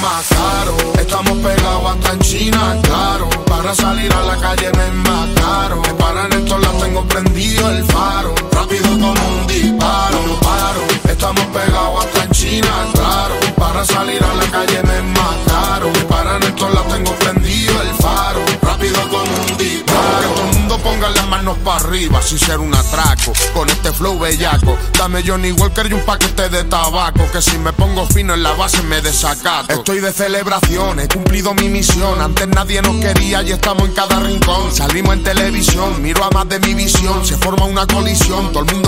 más caro. Estamos pegados hasta en China, claro. Para salir a la calle me es más caro. Me paran estos lados, tengo prendido el faro. Rápido como un disparo, no paro. Estamos pegados hasta en China, claro. Para salir a la calle me es más caro. Me paran estos lados, tengo prendido el faro. Rápido como un disparo. Que todo el mundo ponga las manos para arriba sin ser un atraco. Con este flow bellaco, dame Johnny Walker y un paquete de tabaco. Que si me pongo fino en la base me desacato. Estoy de celebración, he cumplido mi misión. Antes nadie nos quería y estamos en cada rincón. Salimos en televisión, miro a más de mi visión. Se forma una colisión, todo el mundo